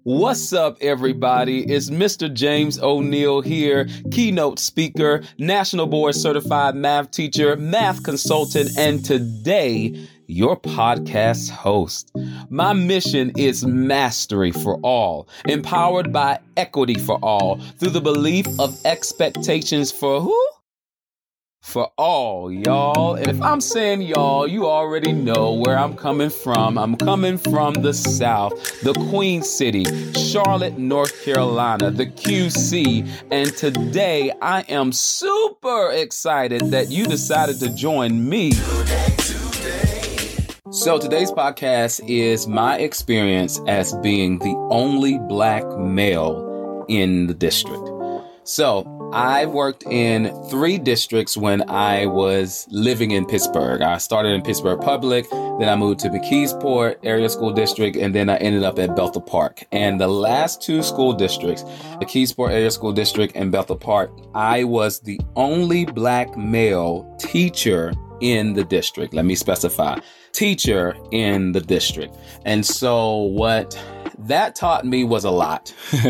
What's up, everybody? It's Mr. James O'Neal here, keynote speaker, National Board Certified math teacher, math consultant, and today, your podcast host. My mission is mastery for all, empowered by equity for all, through the belief of expectations for who? For all, y'all. And if I'm saying y'all, you already know where I'm coming from. I'm coming from the South, the Queen City, Charlotte, North Carolina, the QC. And today I am super excited that you decided to join me. So today's podcast is my experience as being the only Black male in the district. So I worked in 3 districts when I was living in Pittsburgh. I started in Pittsburgh Public, then I moved to McKeesport Area School District, and then I ended up at Bethel Park. And the last 2 school districts, McKeesport Area School District and Bethel Park, I was the only Black male teacher in the district. Let me specify. Teacher in the district. And so what that taught me was a lot.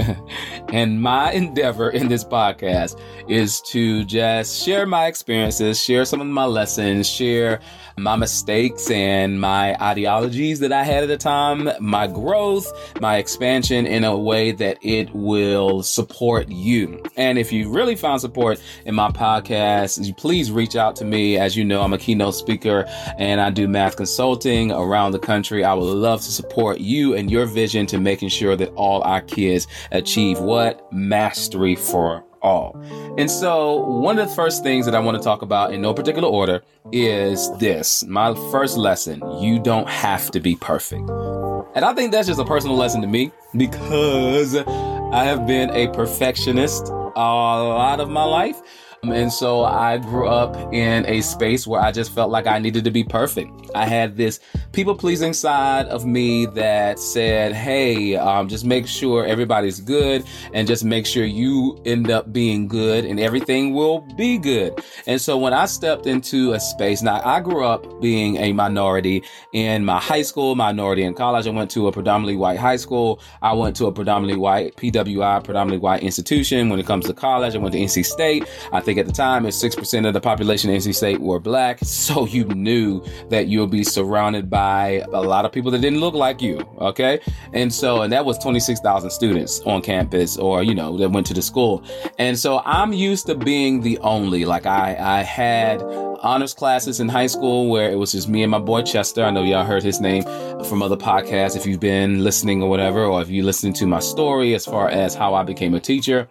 And my endeavor in this podcast is to just share my experiences, share some of my lessons, share my mistakes and my ideologies that I had at the time, my growth, my expansion in a way that it will support you. And if you really found support in my podcast, please reach out to me. As you know, I'm a keynote speaker and I do math consulting around the country. I would love to support you and your vision to making sure that all our kids achieve what? Mastery for all. And so one of the first things that I want to talk about in no particular order is this. My first lesson: you don't have to be perfect. And I think that's just a personal lesson to me because I have been a perfectionist a lot of my life. And so I grew up in a space where I just felt like I needed to be perfect. I had this people-pleasing side of me that said, hey, just make sure everybody's good and just make sure you end up being good and everything will be good. And so when I stepped into a space, now I grew up being a minority in my high school, minority in college. I went to a predominantly white high school. I went to a predominantly white PWI, predominantly white institution. When it comes to college, I went to NC State. I think at the time, it's 6% of the population in NC State were Black. So you knew that you'll be surrounded by a lot of people that didn't look like you. Okay. And that was 26,000 students on campus or, that went to the school. And so I'm used to being the only, like I had honors classes in high school where it was just me and my boy Chester. I know y'all heard his name from other podcasts if you've been listening or whatever, or if you listen to my story as far as how I became a teacher.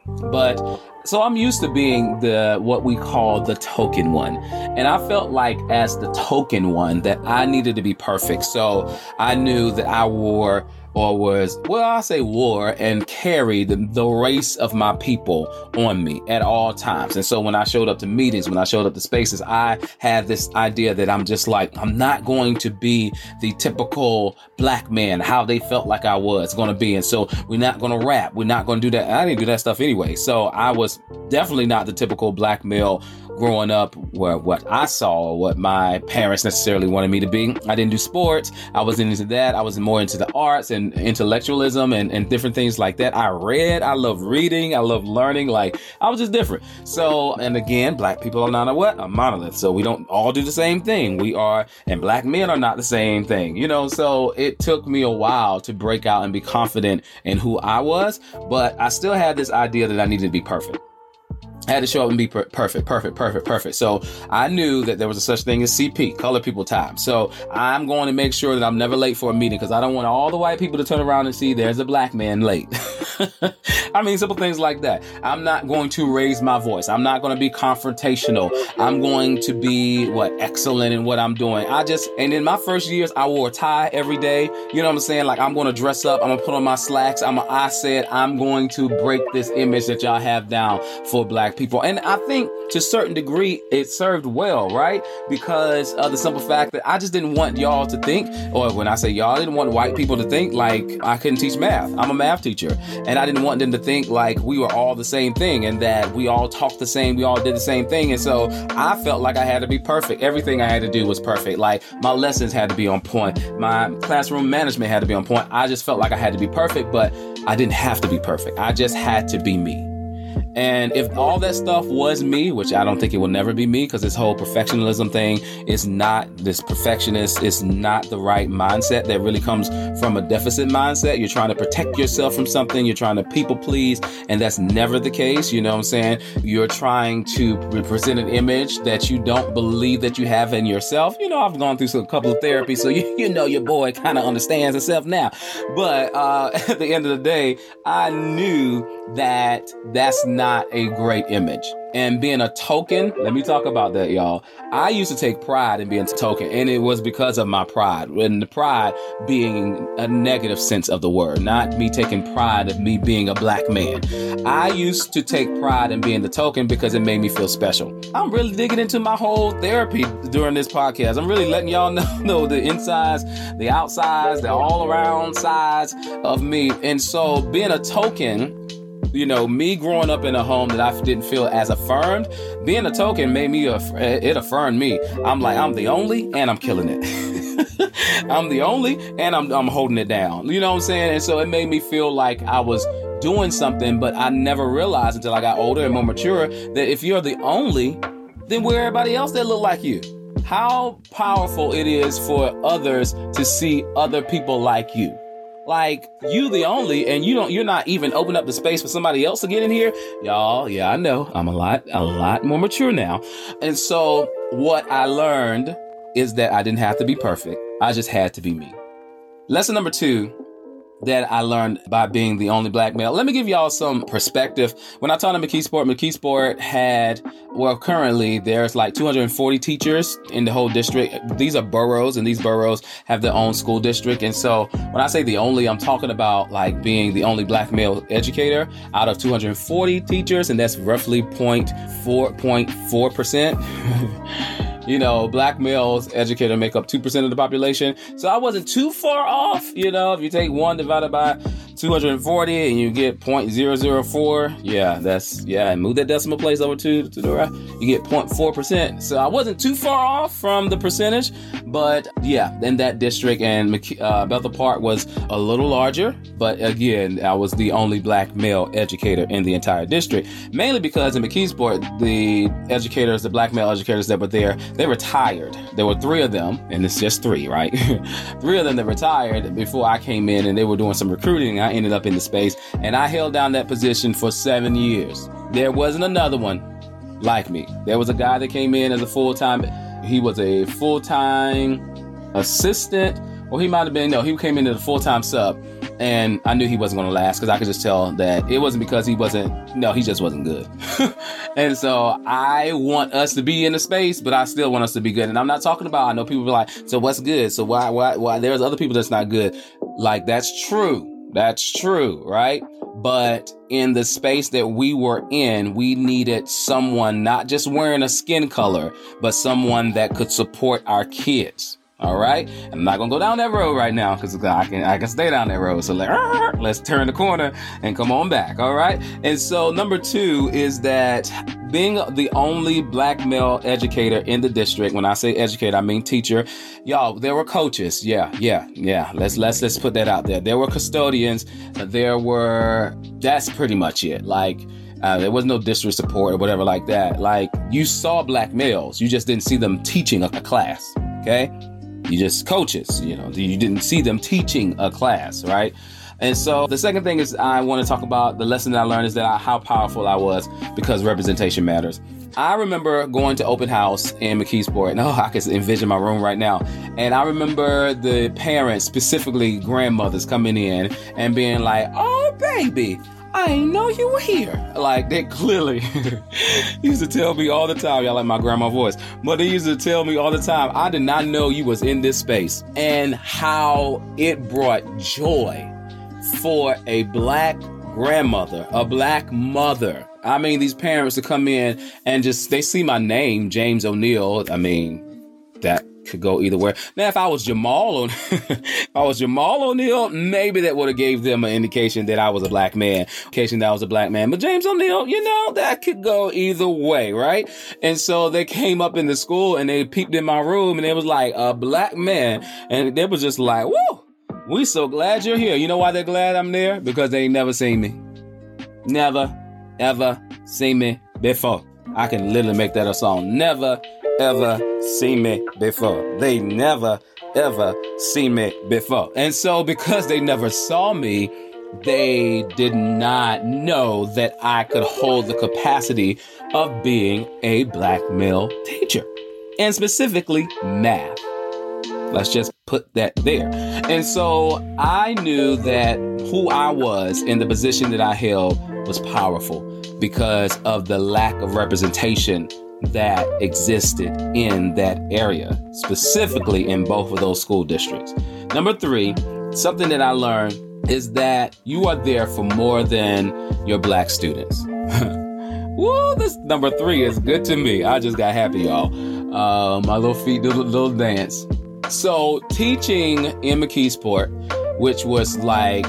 So I'm used to being what we call the token one. And I felt like as the token one that I needed to be perfect. So I knew that I wore and carried the race of my people on me at all times. And so when I showed up to meetings, when I showed up to spaces, I had this idea that I'm not going to be the typical Black man, how they felt like I was going to be. And so we're not going to rap. We're not going to do that. I didn't do that stuff anyway. So I was definitely not the typical Black male growing up where what I saw or what my parents necessarily wanted me to be. I didn't do sports. I wasn't into that. I was more into the arts and intellectualism and different things like that. I read. I love reading. I love learning. Like I was just different. So, and again, Black people are not a monolith. So we don't all do the same thing. And Black men are not the same thing, so it took me a while to break out and be confident in who I was, but I still had this idea that I needed to be perfect. I had to show up and be perfect. So I knew that there was a such thing as CP, Color People Time. So I'm going to make sure that I'm never late for a meeting because I don't want all the white people to turn around and see there's a Black man late. I mean, simple things like that. I'm not going to raise my voice. I'm not going to be confrontational. I'm going to be excellent in what I'm doing. And in my first years, I wore a tie every day. You know what I'm saying? Like I'm going to dress up. I'm going to put on my slacks. I said, I'm going to break this image that y'all have down for Black black people. And I think to a certain degree, it served well, right? Because of the simple fact that I just didn't want y'all to think, or when I say y'all, I didn't want white people to think like I couldn't teach math. I'm a math teacher. And I didn't want them to think like we were all the same thing and that we all talked the same, we all did the same thing. And so I felt like I had to be perfect. Everything I had to do was perfect. Like my lessons had to be on point. My classroom management had to be on point. I just felt like I had to be perfect, but I didn't have to be perfect. I just had to be me. And if all that stuff was me, which I don't think it will never be me, because this whole perfectionism thing is not, this perfectionist is not the right mindset. That really comes from a deficit mindset. You're trying to protect yourself from something. You're trying to people please. And that's never the case. You know what I'm saying? You're trying to present an image that you don't believe that you have in yourself. You know, I've gone through a couple of therapies, so you know your boy kind of understands himself now. But at the end of the day, I knew that that's not a great image. And being a token, let me talk about that, y'all. I used to take pride in being a token, and it was because of my pride. And the pride being a negative sense of the word, not me taking pride of me being a black man. I used to take pride in being the token because it made me feel special. I'm really digging into my whole therapy during this podcast. I'm really letting y'all know the insides, the outsides, the all around sides of me. And so being a token, you know, me growing up in a home that I didn't feel as affirmed, being a token made me, it affirmed me. I'm like, I'm the only, and I'm killing it. I'm the only, and I'm holding it down. You know what I'm saying? And so it made me feel like I was doing something, but I never realized until I got older and more mature that if you're the only, then where everybody else that look like you? How powerful it is for others to see other people like you. Like, you the only, and you're not even open up the space for somebody else to get in here. Y'all, yeah, I know. I'm a lot more mature now. And so what I learned is that I didn't have to be perfect. I just had to be me. Lesson number 2 that I learned by being the only black male. Let me give y'all some perspective. When I taught at McKeesport had, well, currently there's like 240 teachers in the whole district. These are boroughs, and these boroughs have their own school district. And so when I say the only, I'm talking about like being the only black male educator out of 240 teachers, and that's roughly 0.4%. You know, black males educator make up 2% of the population. So I wasn't too far off. You know, if you take 1 divided by 240 and you get 0.004, and move that decimal place over to the right, you get 0.4%. So I wasn't too far off from the percentage, but yeah, in that district, and Bethel Park was a little larger, but again, I was the only black male educator in the entire district, mainly because in McKeesport, the black male educators that were there, they retired. There were 3 of them, and it's just 3, right? 3 of them that retired before I came in, and they were doing some recruiting. I ended up in the space, and I held down that position for 7 years. There wasn't another one like me. There was a guy that came in as a full-time, he was a full-time assistant, or he might have been, no, he came in as a full-time sub, and I knew he wasn't going to last because I could just tell that it wasn't because he just wasn't good. And so I want us to be in the space, but I still want us to be good. And I'm not talking about, I know people be like, so what's good? So why there's other people that's not good. Like, that's true. That's true, right? But in the space that we were in, we needed someone not just wearing a skin color, but someone that could support our kids. All right. I'm not going to go down that road right now because I can stay down that road. So let's turn the corner and come on back. All right. And so number 2 is that being the only black male educator in the district. When I say educator, I mean teacher. Y'all, there were coaches. Yeah. Let's put that out there. There were custodians. That's pretty much it. Like, there was no district support or whatever like that. Like, you saw black males. You just didn't see them teaching a class. Okay. You just coaches, you didn't see them teaching a class, right? And so the second thing is I want to talk about the lesson that I learned is that how powerful I was because representation matters. I remember going to open house in McKeesport, and I can envision my room right now. And I remember the parents, specifically grandmothers, coming in and being like, "Oh, baby, I ain't know you were here." Like, they clearly used to tell me all the time, y'all like my grandma voice, but they used to tell me all the time, I did not know you was in this space, and how it brought joy for a black grandmother, a black mother. I mean, these parents to come in and just, they see my name, James O'Neal. I mean, that could go either way. Now, if I was Jamal O'Neal, maybe that would have gave them an indication that I was a black man. But James O'Neal, that could go either way, right? And so they came up in the school and they peeped in my room and it was like a black man. And they was just like, woo, we so glad you're here. You know why they're glad I'm there? Because they ain't never seen me. Never, ever seen me before. I can literally make that a song. Never, ever seen me before. They never, ever seen me before. And so because they never saw me, they did not know that I could hold the capacity of being a black male teacher. And specifically math. Let's just put that there. And so I knew that who I was in the position that I held was powerful because of the lack of representation that existed in that area, specifically in both of those school districts. Number 3, something that I learned is that you are there for more than your black students. Woo, this number 3 is good to me. I just got happy, y'all. My little feet did a little dance. So teaching in McKeesport, which was like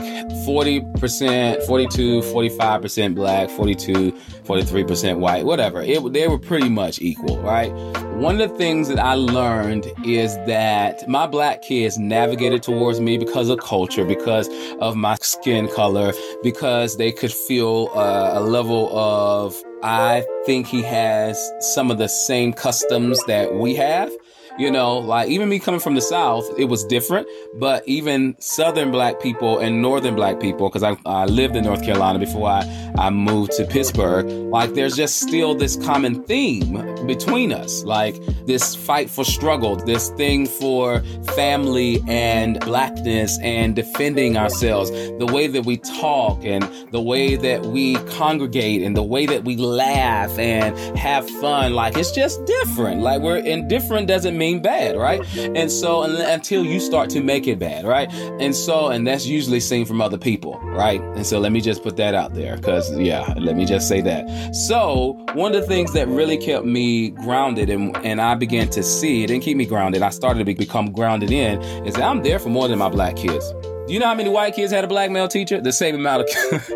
40%, 42, 45% black, 42, 43% white, whatever. They were pretty much equal, right? One of the things that I learned is that my black kids navigated towards me because of culture, because of my skin color, because they could feel a level of, I think he has some of the same customs that we have. Like even me coming from the South, it was different. But even Southern black people and Northern black people, because I lived in North Carolina before I moved to Pittsburgh, like there's just still this common theme between us, like this fight for struggle, this thing for family and blackness and defending ourselves, the way that we talk and the way that we congregate and the way that we laugh and have fun. Like it's just different. Like we're indifferent doesn't mean bad, right? And so until you start to make it bad, right? And that's usually seen from other people, right? And so let me just put that out there because let me just say that. So one of the things that really kept me grounded and I began to see, it didn't keep me grounded, I started to become grounded in, is that I'm there for more than my black kids. Do you know how many white kids had a black male teacher? The same amount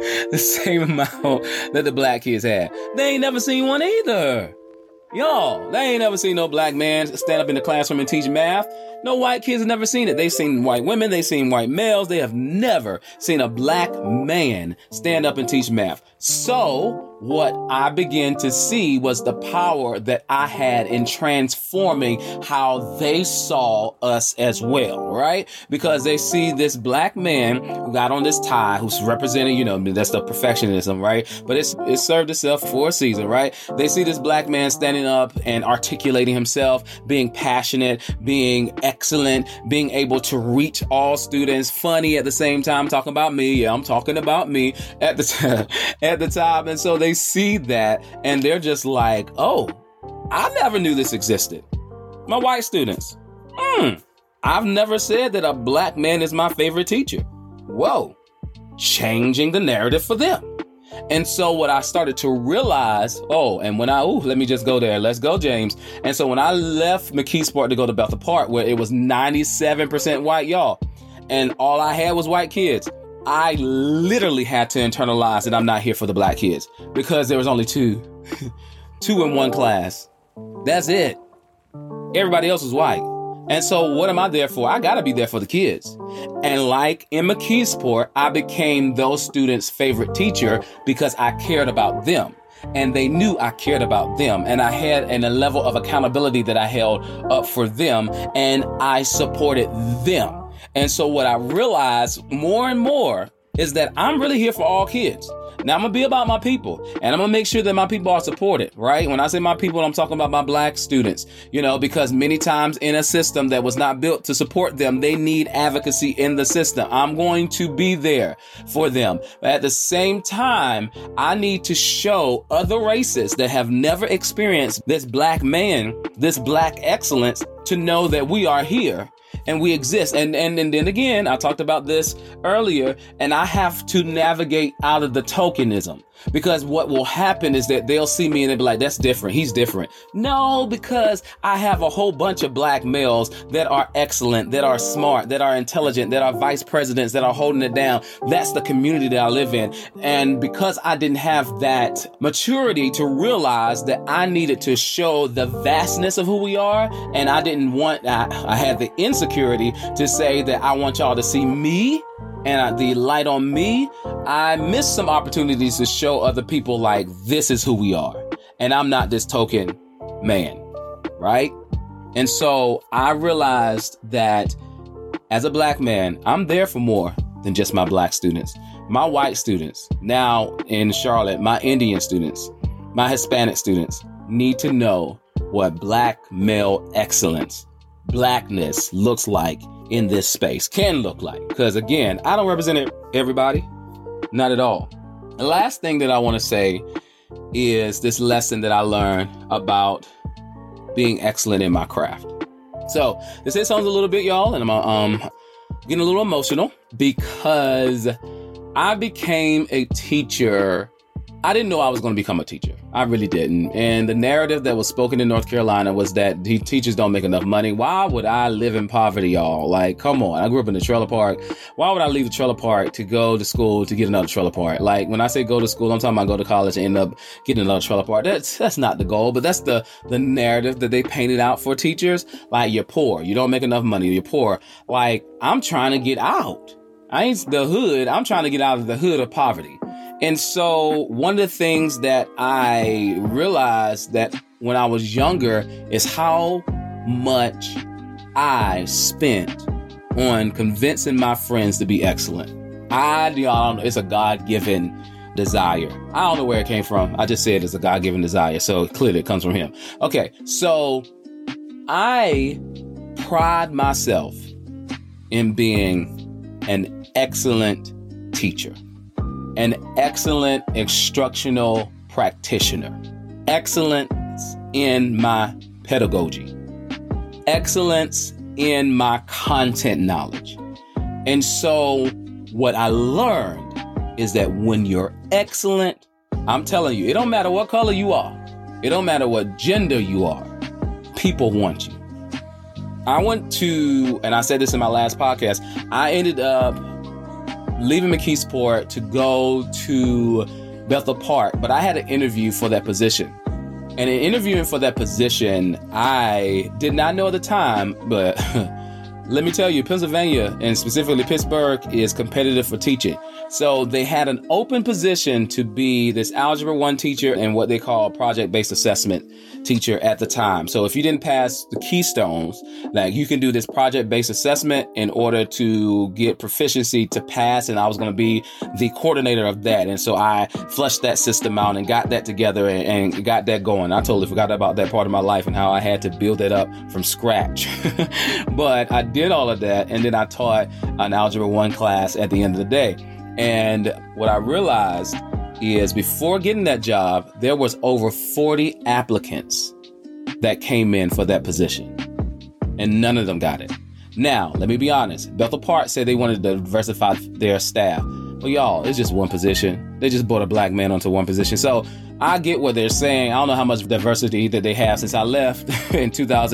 that the black kids had. They ain't never seen one either. Y'all, they ain't never seen no black man stand up in the classroom and teach math. No white kids have never seen it. They've seen white women. They've seen white males. They have never seen a black man stand up and teach math. So what I began to see was the power that I had in transforming how they saw us as well, right? Because they see this black man who got on this tie, who's representing, that's the perfectionism, right? But it served itself for a season, right? They see this black man standing up and articulating himself, being passionate, being excellent, being able to reach all students, funny at the same time, talking about me. Yeah, I'm talking about me at the time. And so they see that and they're just like, oh, I never knew this existed. My white students, I've never said that a black man is my favorite teacher. Whoa, changing the narrative for them. And so what I started to realize, let me just go there. Let's go, James. And so when I left McKeesport to go to Bethel Park, where it was 97% white, y'all, and all I had was white kids, I literally had to internalize that I'm not here for the black kids because there was only two in one class. That's it. Everybody else was white. And so what am I there for? I got to be there for the kids. And like in McKeesport, I became those students' favorite teacher because I cared about them. And they knew I cared about them. And I had a level of accountability that I held up for them. And I supported them. And so what I realized more and more is that I'm really here for all kids. Now I'm going to be about my people and I'm going to make sure that my people are supported, right? When I say my people, I'm talking about my black students, because many times in a system that was not built to support them, they need advocacy in the system. I'm going to be there for them. But at the same time, I need to show other races that have never experienced this black man, this black excellence, to know that we are here. and we exist. And then again, I talked about this earlier, and I have to navigate out of the tokenism, because what will happen is that they'll see me and they'll be like, that's different. He's different. No, because I have a whole bunch of black males that are excellent, that are smart, that are intelligent, that are vice presidents, that are holding it down. That's the community that I live in. And because I didn't have that maturity to realize that I needed to show the vastness of who we are, and I didn't want, I had the insecurity to say that I want y'all to see me and the light on me, I missed some opportunities to show other people like, this is who we are. And I'm not this token man, right? And so I realized that as a black man, I'm there for more than just my black students, my white students, now in Charlotte, my Indian students, my Hispanic students need to know what black male excellence, blackness looks like in this space, can look like. Because again, I don't represent everybody, not at all. The last thing that I want to say is this lesson that I learned about being excellent in my craft. So this sounds a little bit, y'all, and I'm getting a little emotional because I became a teacher. I didn't know I was going to become a teacher. I really didn't. And the narrative that was spoken in North Carolina was that teachers don't make enough money. Why would I live in poverty, y'all? Like, come on. I grew up in a trailer park. Why would I leave the trailer park to go to school to get another trailer park? Like, when I say go to school, I'm talking about go to college and end up getting another trailer park. That's not the goal, but that's the narrative that they painted out for teachers. Like, you're poor. You don't make enough money. You're poor. Like, I'm trying to get out. I ain't the hood. I'm trying to get out of the hood of poverty. And so one of the things that I realized that when I was younger is how much I spent on convincing my friends to be excellent. It's a God-given desire. I don't know where it came from. I just said it's a God-given desire. So clearly it comes from him. Okay. So I pride myself in being an excellent teacher, an excellent instructional practitioner, excellence in my pedagogy, excellence in my content knowledge. And so what I learned is that when you're excellent, I'm telling you, it don't matter what color you are. It don't matter what gender you are. People want you. I went to, and I said this in my last podcast, I ended up leaving McKeesport to go to Bethel Park, but I had an interview for that position. And in interviewing for that position, I did not know at the time, but let me tell you, Pennsylvania, and specifically Pittsburgh, is competitive for teaching. So they had an open position to be this Algebra 1 teacher and what they call a project-based assessment teacher at the time. So if you didn't pass the keystones, like you can do this project-based assessment in order to get proficiency to pass. And I was going to be the coordinator of that. And so I flushed that system out and got that together and got that going. I totally forgot about that part of my life and how I had to build that up from scratch. But I did all of that. And then I taught an Algebra 1 class at the end of the day. And what I realized is before getting that job, there was over 40 applicants that came in for that position, and none of them got it. Now, let me be honest. Bethel Park said they wanted to diversify their staff. Well, y'all, it's just one position. They just brought a black man onto one position. So I get what they're saying. I don't know how much diversity that they have since I left in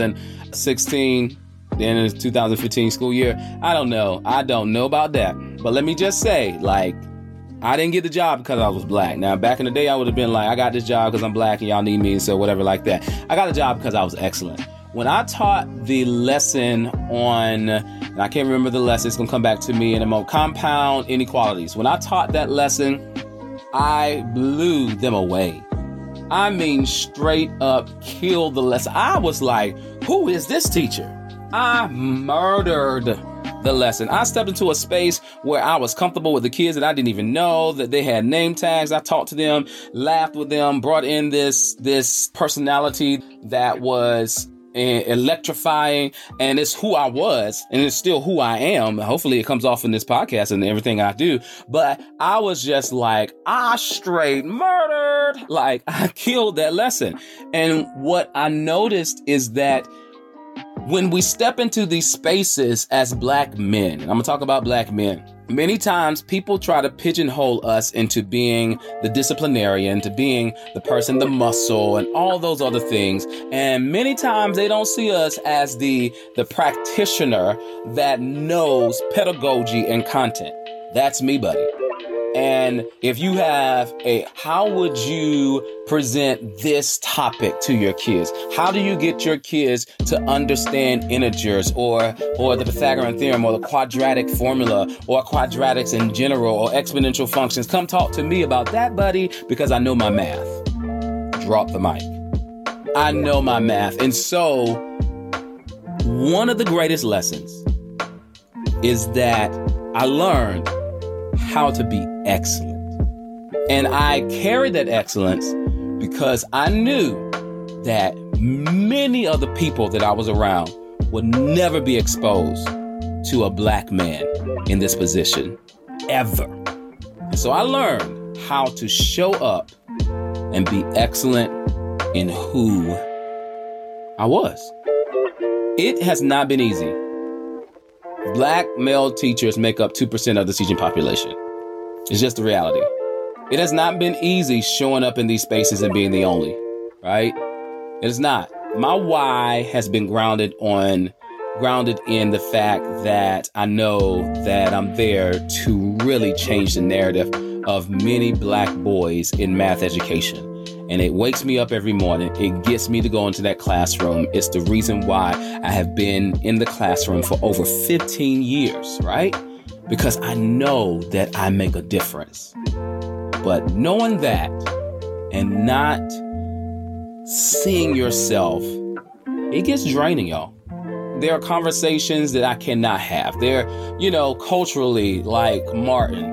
2016. The end of the 2015 school year. I don't know about that. But let me just say, like, I didn't get the job because I was black. Now, back in the day, I would have been like, I got this job because I'm black and y'all need me, so whatever like that. I got a job because I was excellent. When I taught the lesson on, and I can't remember the lesson, it's going to come back to me in a moment, compound inequalities. When I taught that lesson, I blew them away. I mean, straight up killed the lesson. I was like, who is this teacher? I murdered the lesson. I stepped into a space where I was comfortable with the kids that I didn't even know that they had name tags. I talked to them, laughed with them, brought in this personality that was electrifying, and it's who I was, and it's still who I am. Hopefully it comes off in this podcast and everything I do. But I was just like, I straight murdered, like I killed that lesson. And what I noticed is that When we step into these spaces as black men, and I'm going to talk about black men, many times people try to pigeonhole us into being the disciplinarian, to being the person, the muscle, and all those other things. And many times they don't see us as the practitioner that knows pedagogy and content. That's me, buddy. And if you have how would you present this topic to your kids? How do you get your kids to understand integers or the Pythagorean theorem or the quadratic formula or quadratics in general or exponential functions? Come talk to me about that, buddy, because I know my math. Drop the mic. I know my math. And so one of the greatest lessons is that I learned how to be excellent. And I carried that excellence because I knew that many of the people that I was around would never be exposed to a black man in this position, ever. And so I learned how to show up and be excellent in who I was. It has not been easy. Black male teachers make up 2% of the teaching population. It's just the reality. It has not been easy showing up in these spaces and being the only, right? It is not. My why has been grounded in the fact that I know that I'm there to really change the narrative of many black boys in math education. And it wakes me up every morning. It gets me to go into that classroom. It's the reason why I have been in the classroom for over 15 years, right? Because I know that I make a difference. But knowing that and not seeing yourself, it gets draining, y'all. There are conversations that I cannot have. They're, culturally, like Martin.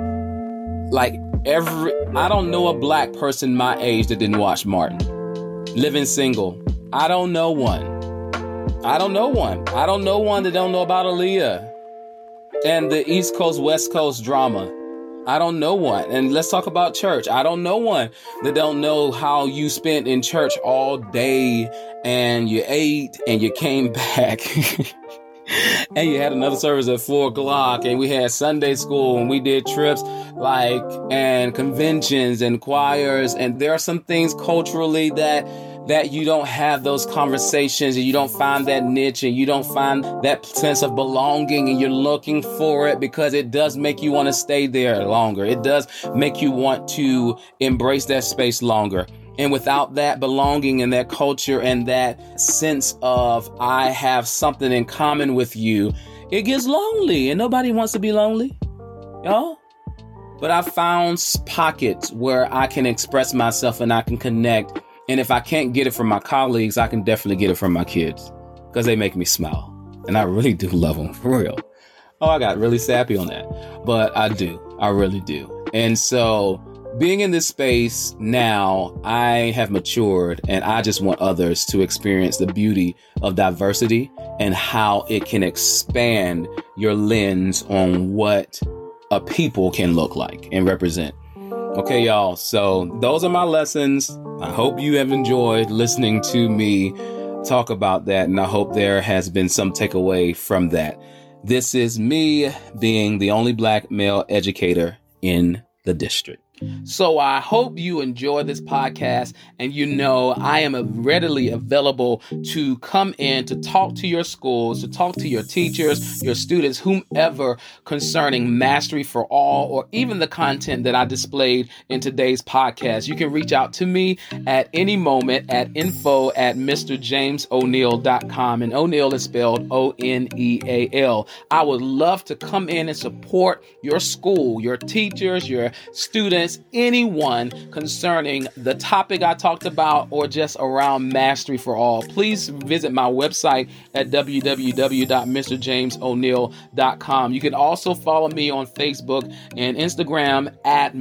I don't know a black person my age that didn't watch Martin. Living single. I don't know one. I don't know one that don't know about Aaliyah and the East Coast, West Coast drama. I don't know one. And let's talk about church. I don't know one that don't know how you spent in church all day and you ate and you came back and you had another service at 4:00 and we had Sunday school and we did trips and conventions and choirs. And there are some things culturally that you don't have those conversations and you don't find that niche and you don't find that sense of belonging and you're looking for it because it does make you want to stay there longer. It does make you want to embrace that space longer. And without that belonging and that culture and that sense of I have something in common with you, it gets lonely and nobody wants to be lonely, y'all. But I found pockets where I can express myself and I can connect. And if I can't get it from my colleagues, I can definitely get it from my kids because they make me smile. And I really do love them, for real. Oh, I got really sappy on that. But I do. I really do. And so being in this space now, I have matured and I just want others to experience the beauty of diversity and how it can expand your lens on what a people can look like and represent. Okay, y'all. So those are my lessons. I hope you have enjoyed listening to me talk about that. And I hope there has been some takeaway from that. This is me being the only black male educator in the district. So I hope you enjoy this podcast and I am readily available to come in to talk to your schools, to talk to your teachers, your students, whomever concerning Mastery for All or even the content that I displayed in today's podcast. You can reach out to me at any moment at info@mrjamesoneal.com and O'Neal is spelled Oneal. I would love to come in and support your school, your teachers, your students, anyone concerning the topic I talked about or just around Mastery for All. Please visit my website at www.mrjamesoneal.com. You can also follow me on Facebook and Instagram at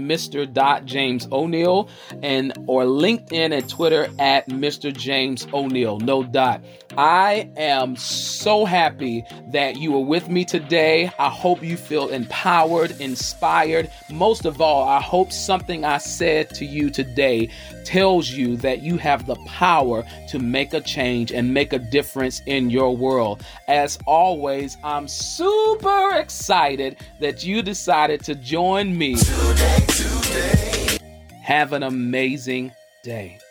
Mr.JamesO'Neal or LinkedIn and Twitter at Mr. James O'Neal. No dot. I am so happy that you are with me today. I hope you feel empowered, inspired. Most of all, I hope something I said to you today tells you that you have the power to make a change and make a difference in your world. As always, I'm super excited that you decided to join me. Today. Have an amazing day.